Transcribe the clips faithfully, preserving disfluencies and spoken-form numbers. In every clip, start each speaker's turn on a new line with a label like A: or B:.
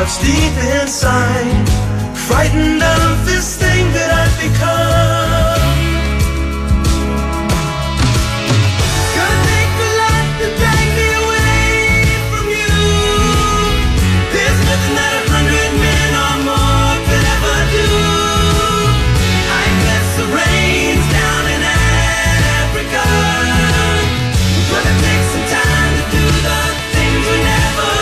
A: what's deep inside, frightened of this thing that I've become. Gonna take a lot to drag me away from you. There's nothing that a hundred men or more could ever do. I guess the rain's down in Africa. Gonna take some time to do the things we never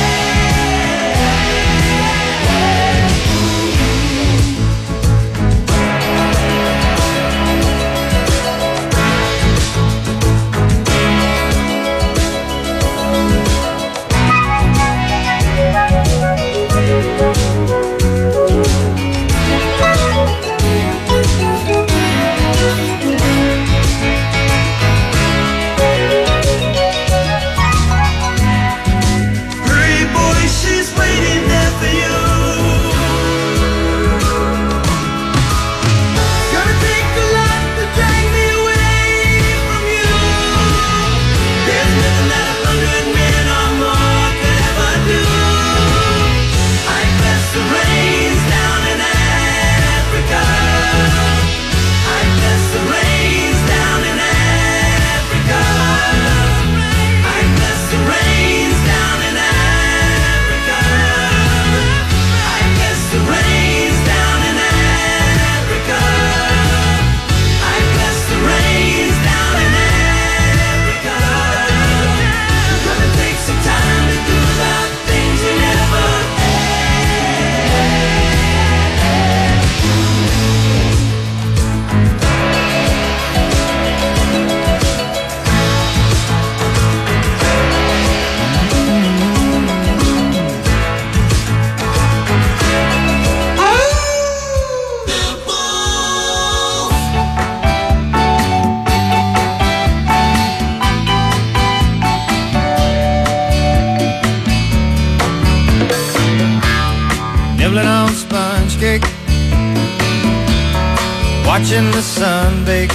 B: watching the sun bake.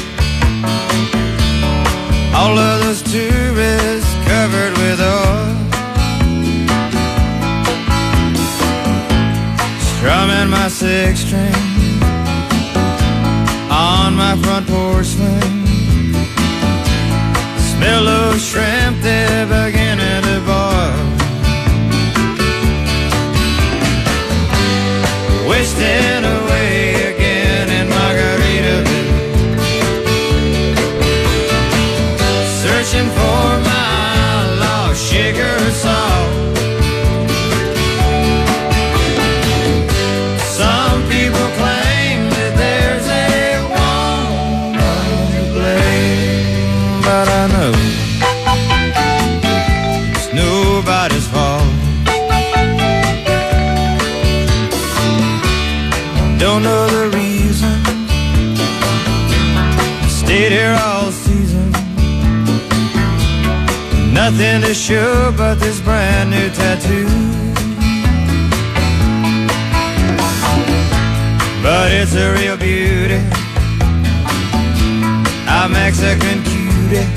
B: All of those tourists covered with oil, strumming my six string on my front porch swing. Smell those shrimp, they're beginning to boil. Wasting away again in Margaritaville, searching for my lost sugar salt. Some people claim that there's a woman to blame, but I know it's nobody's fault. Don't know the reason, stayed here all season. Nothing to show but this brand new tattoo, but it's a real beauty, a Mexican cutie.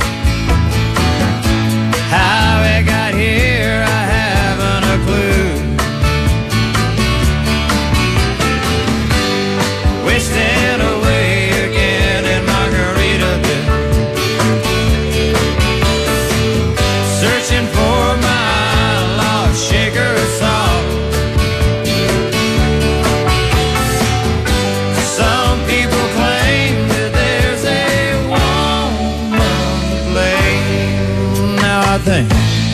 B: How it got here, I haven't a clue. Wasting away again in Margaritaville, searching for my lost sugar salt. Some people claim that there's a woman to blame. Now I think,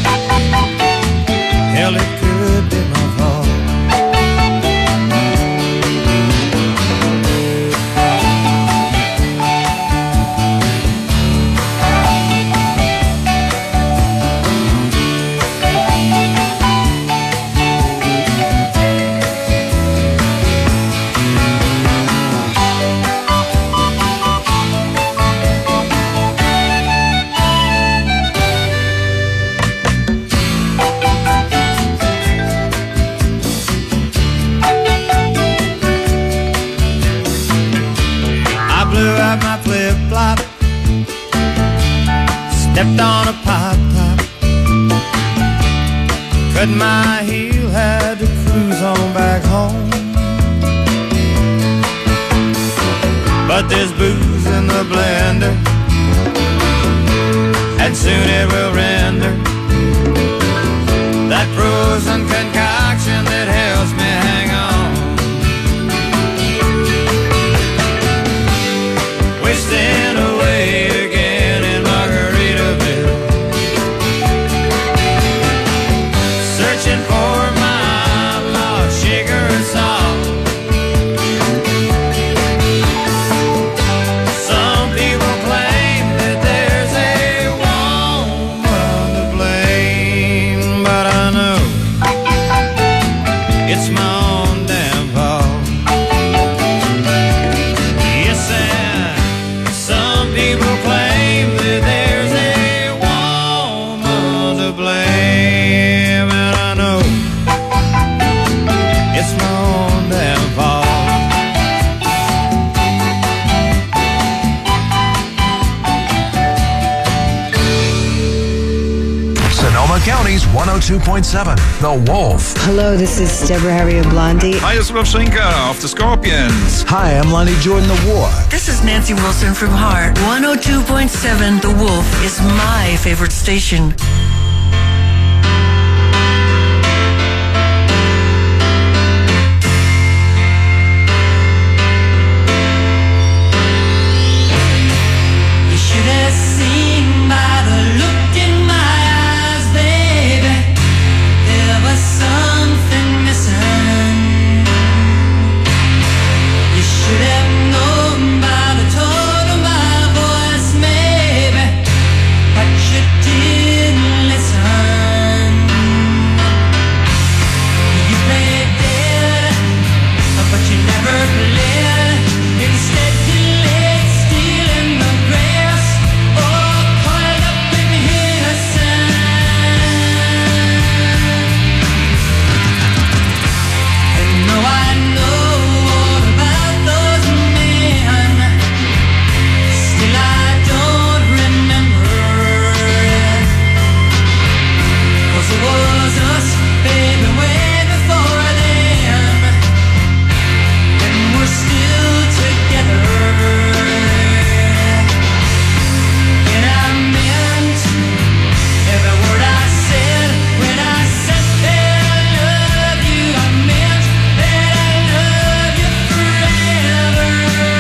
B: hell, it could be my fault. Stepped on a pop top, cut my heel, had to cruise put this booze in the blender, and soon it will render that frozen concoction that helps me hang on. Wasting away again in Margaritaville, searching for my lost sugar and salt. Some people claim that there's a woman to blame, but I know it's my own damn fault. Yes, and some people claim that there's a woman to blame, and I know it's my own damn fault.
C: Sonoma County's one oh two point seven, The Wolf.
D: Hello, this is Deborah Harriet Blondie.
E: Hi, it's Rob Schenker after Scorpions.
C: Hi, I'm Lonnie Jordan, The War.
F: This is Nancy Wilson from Heart. one oh two point seven The Wolf is my favorite station.
A: You should have seen by the look in my eyes, baby, there was something missing. You should have known by the tone of my voice, maybe, but you didn't listen. You played dead, but you never bled. Instead you laid still in the grass, all coiled up in innocence. And though I know all about those men, still I don't remember. 'Cause it was us, baby, way before then, and we're still together. And I meant every word I said when I said that I love you. I meant that I love you forever.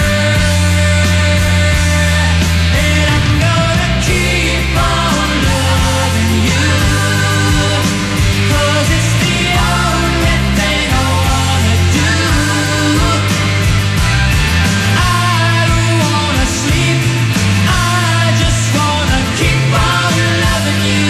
A: And I'm gonna keep on loving you, 'cause it's the only thing I wanna do. I don't wanna sleep, I just wanna keep on loving you.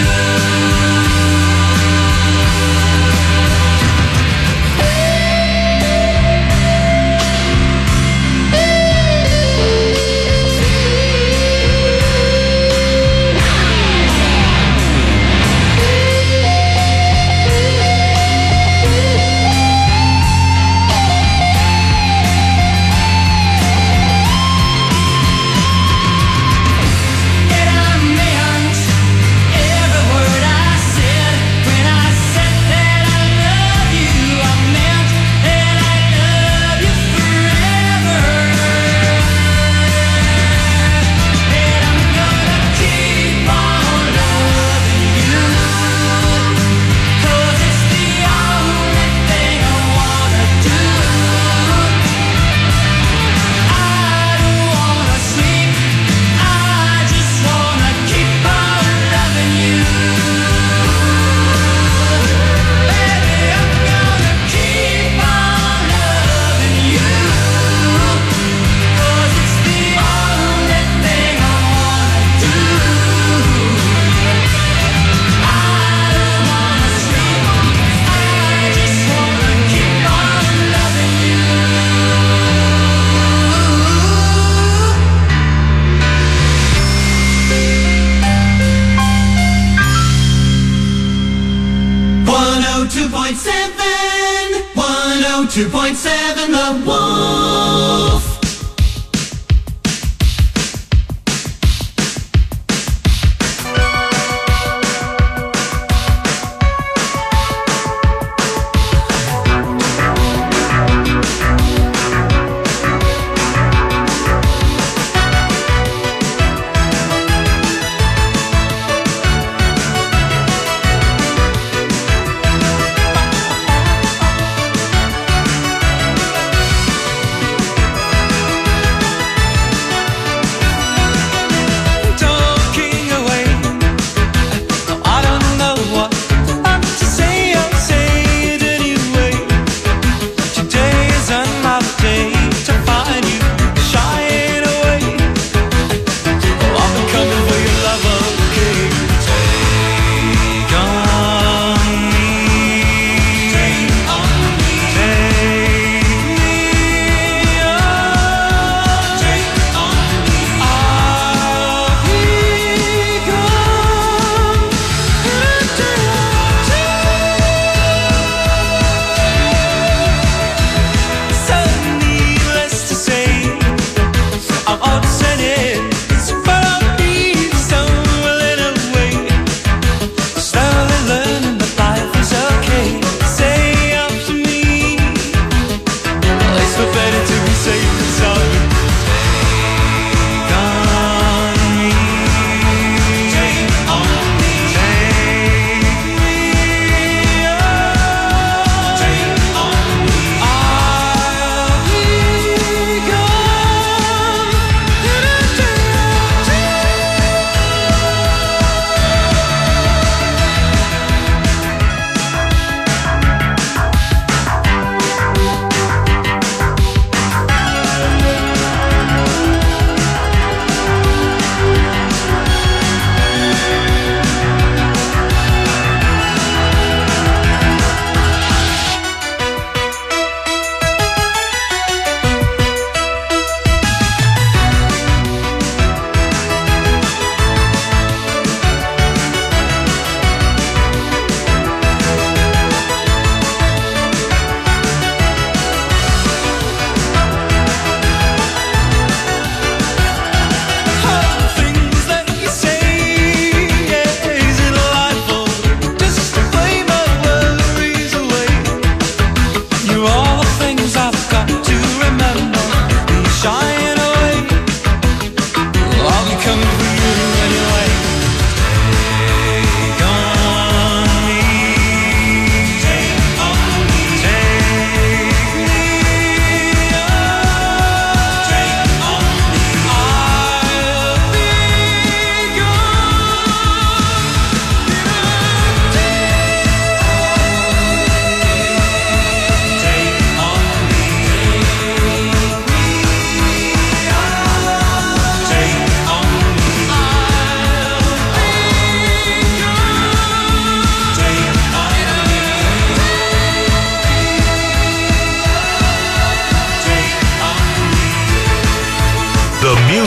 A: And I meant every word I said when I said that I love you. I meant that I love you forever. And I'm gonna keep on loving you, 'cause it's the only thing I wanna do. I don't wanna sleep, I just wanna keep on loving you. Baby, I'm gonna keep on loving you, 'cause it's the only thing I wanna do. I don't wanna sleep, I just wanna keep on loving you. one oh two point seven, one oh two point seven, The Wolf.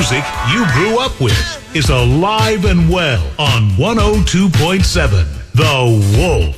G: music you grew up with is alive and well on one oh two point seven The Wolf.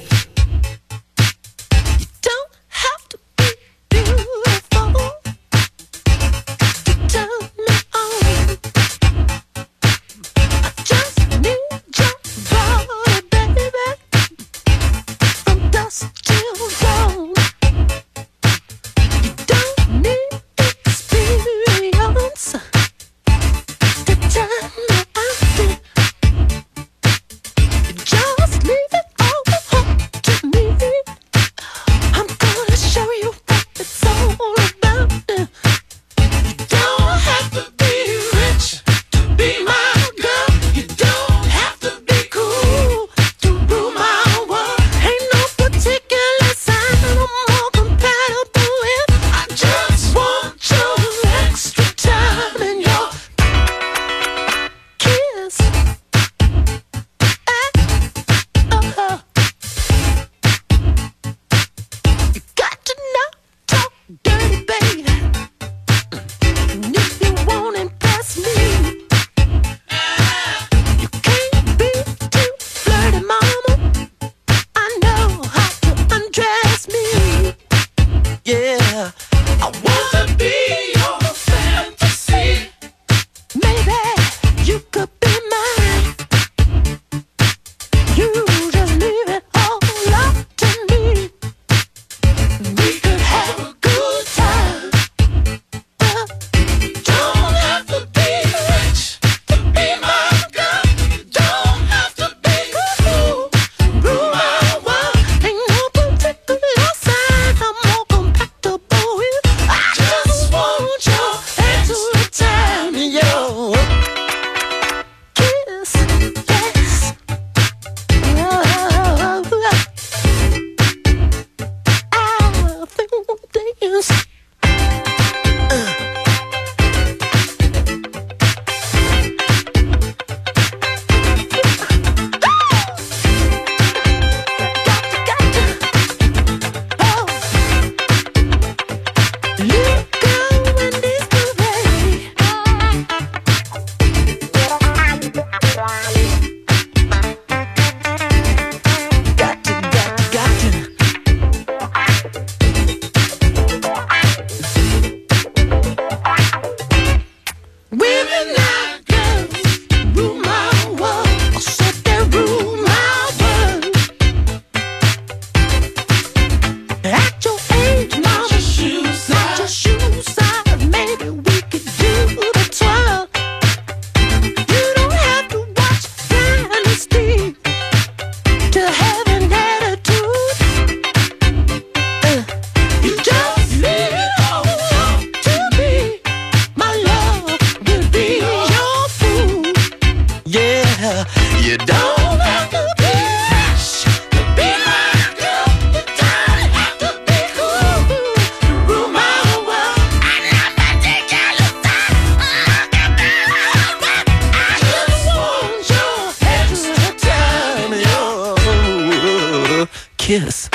A: Kiss.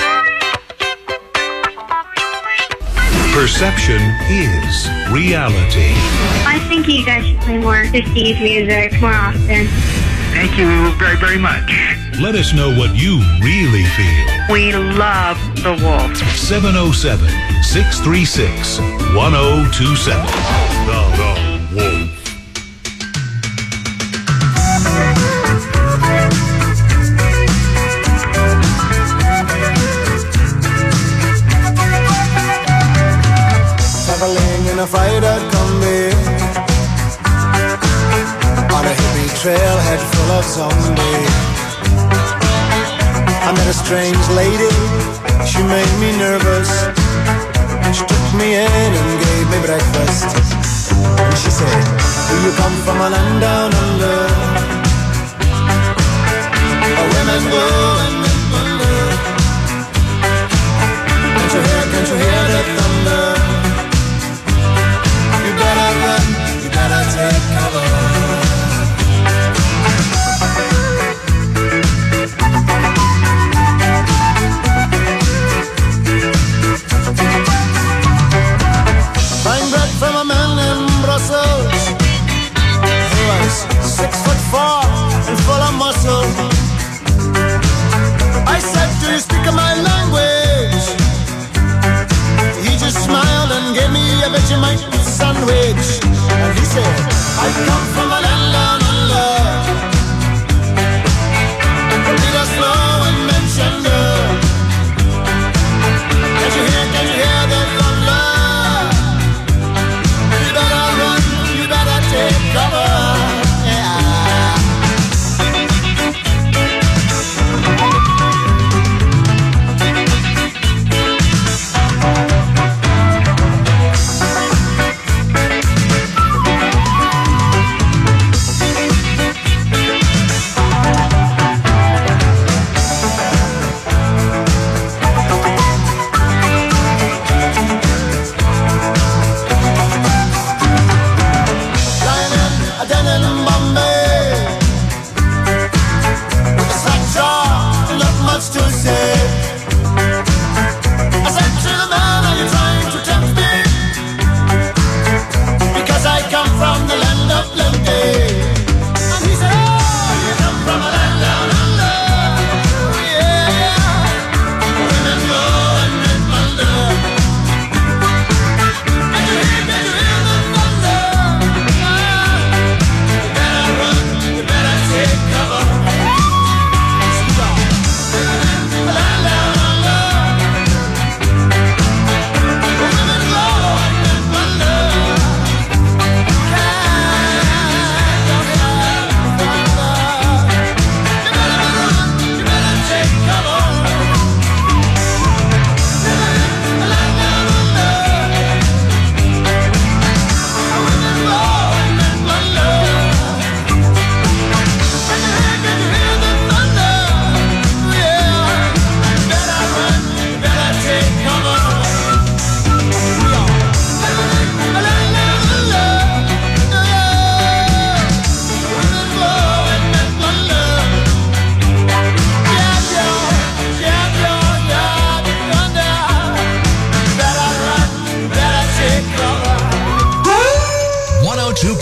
G: Perception is reality.
H: I think you guys should play more fifties music more often.
I: Thank you very, very much.
G: Let us know what you really feel.
I: We love The Wolf.
G: seven oh seven, six three six, one oh two seven. The, the Wolf.
J: Traveling in a freighter combi on a hippie trailhead full of zombies. I met a strange lady, she made me nervous. She took me in and gave me breakfast. And she said, do you come from a land down under, where women go and men wonder? Can't you hear, can't you hear the thunder? You better run, you better take cover. Buying bread from a man in Brussels,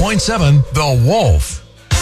C: point seven The Wolf.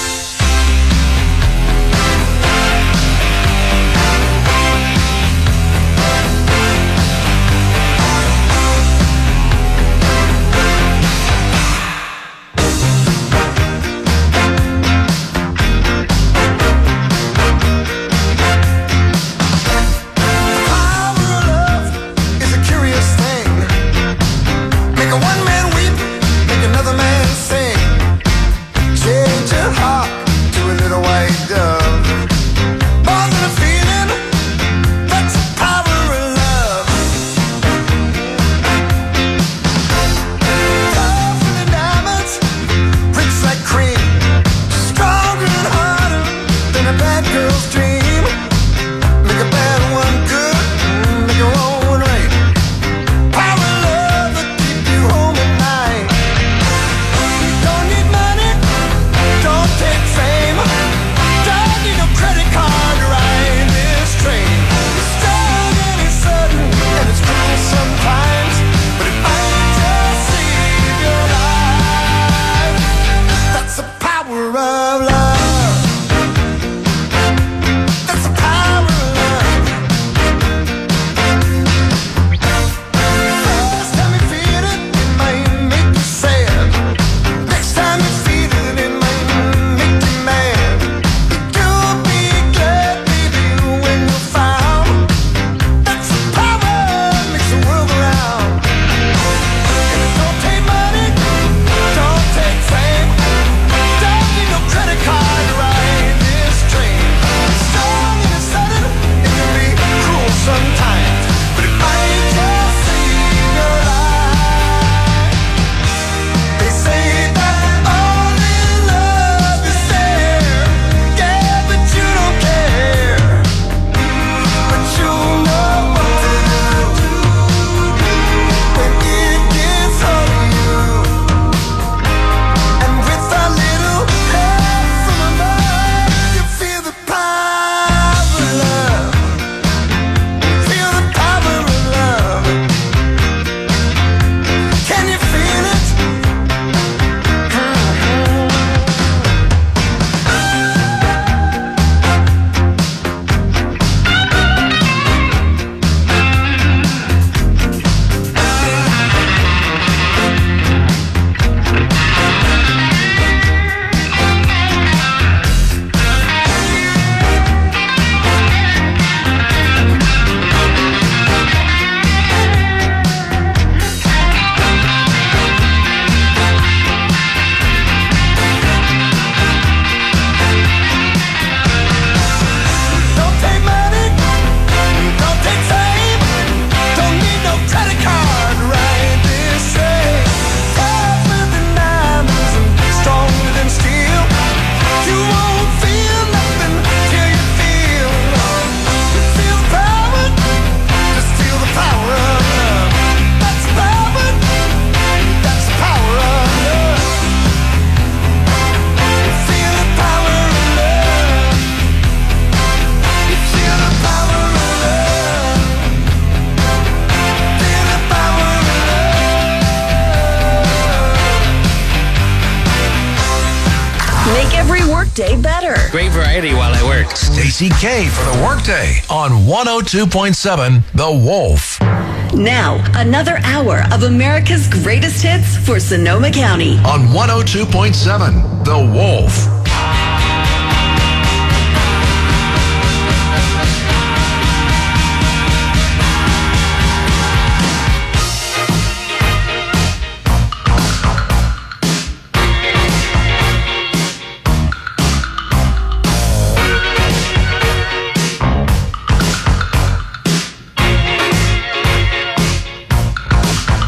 K: workday better.
L: Great variety while I work.
C: Stacey K for the Workday on one oh two point seven The Wolf.
K: Now, another hour of America's greatest hits for Sonoma County.
C: On one oh two point seven The Wolf.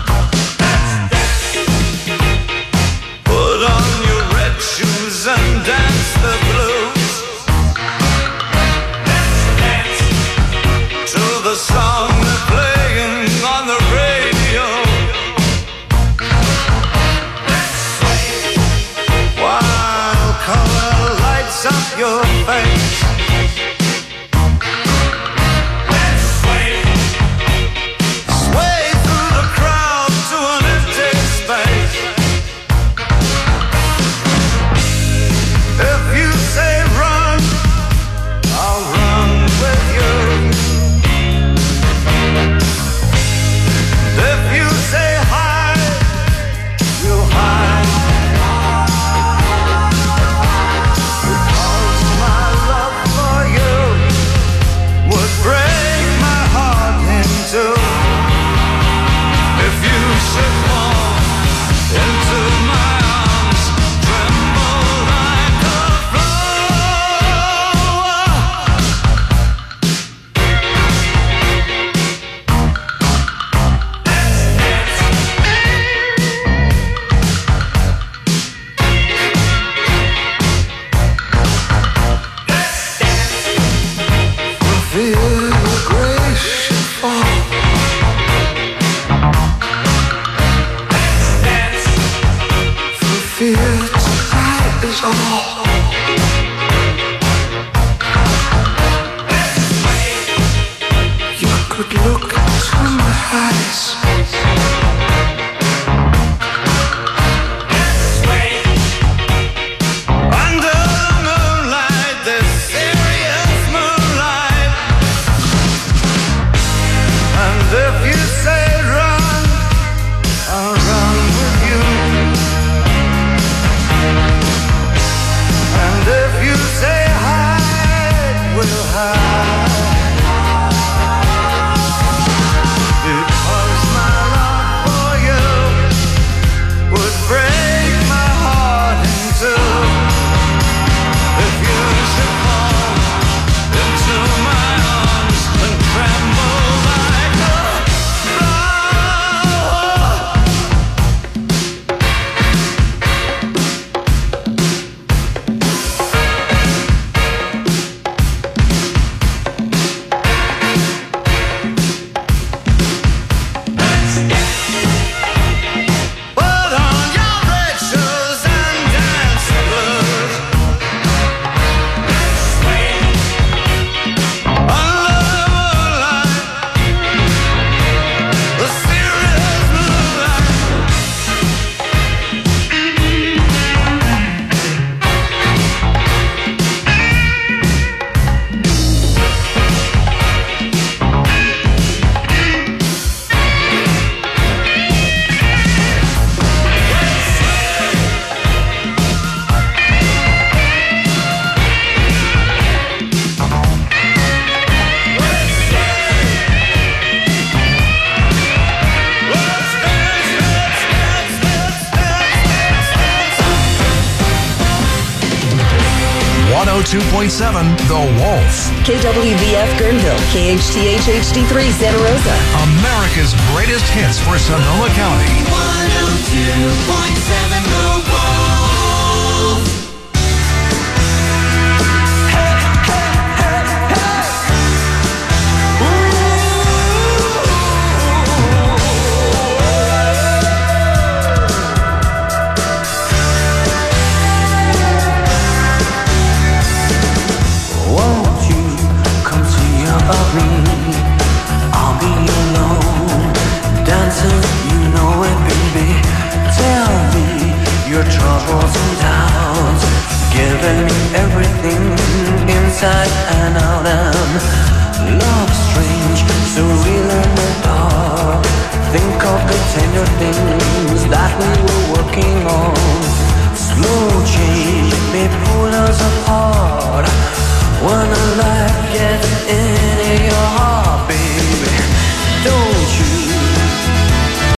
A: And
C: two point seven The Wolf.
K: K W V F Guerneville, K H T H H D three Santa Rosa.
C: America's greatest hits for Sonoma County.
A: one oh two point seven The Wolf.
J: I'll be alone, dancing, you know it, baby. Tell me your troubles and doubts, giving me everything inside and out. And love strange, surreal in the dark. Think of the tender things that we were working on. Slow change may pull us apart. When a life gets into your heart, baby, don't you